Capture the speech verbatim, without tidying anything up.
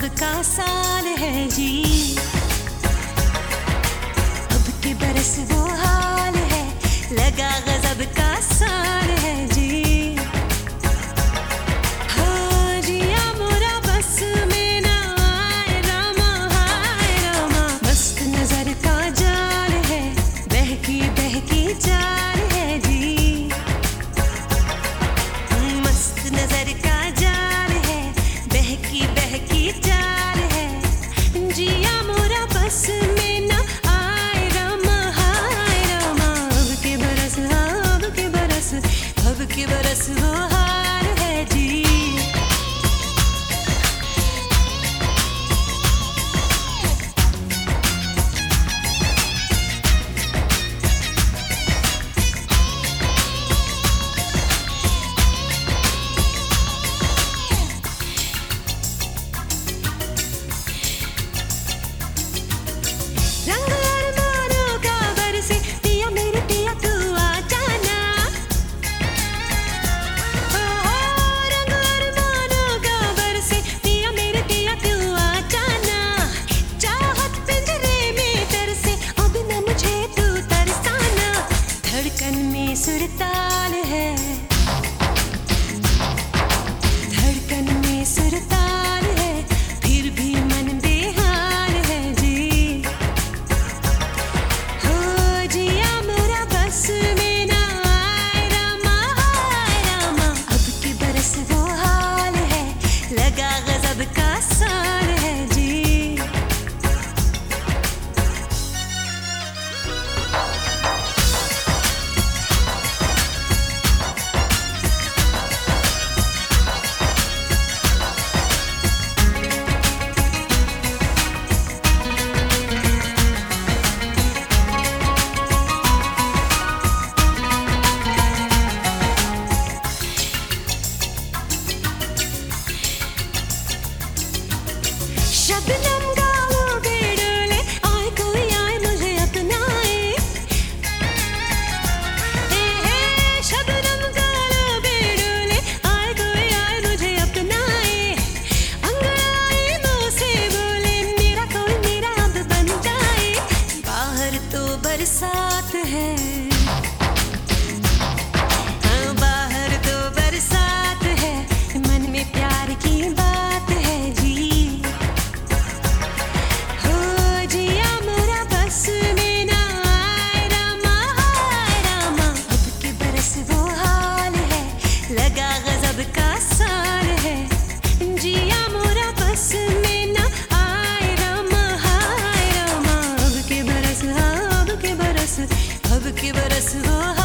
गजब का साल है जी। अब के बरस वो हाल है, लगा गजब का साल है जी। हाँ जिया मोरा बस में ना आए रामा, हाय रामा। मस्त नजर का जाल है, बहकी बहकी चाल है जी। मस्त नजर का जाल है, बहकी बहकी चाल है। जिया मोरा बस में ना आए रामा, हाय रामा। अब के बरस, हाँ अब के बरस, अब के बरस वो हाल है जी। रंग अरमानों का बरसे, पिया मेरे पिया तू आ जाना। ओ, ओ, रंग अरमानों का बरसे, पिया मेरे पिया तू आ जाना। चाहत पिंजरे में तरसे, अब न मुझे तू तरसाना। धड़कन में सुरताल है, धड़कन में सुरताल है, फिर भी मन बेहाल है जी। हो जिया मोरा बस में ना आए रामा, हाय रामा। अब के बरस वो हाल है, लगा गजब का साल है जी। शबनम गाओ बेडोले, आए कोई आए मुझे अपनाए। ए, ए, शबनम गाओ बेडोले, आए कोई आए मुझे अपनाए। अंगड़ाई मुँह से बोले, मेरा कोई मेरा अब बन जाए। बाहर तो बरसात है, हाँ बाहर तो बरसात है, मन में प्यार की बात है जी। हो जिया मोरा बस में ना आए रामा, हाय रामा। अब के बरस वो हाल है, लगा गजब का साल है। जिया मोरा बस में ना आए रामा, हाय रामा। अब के बरस, हाँ अब के बरस, अब के बरस वो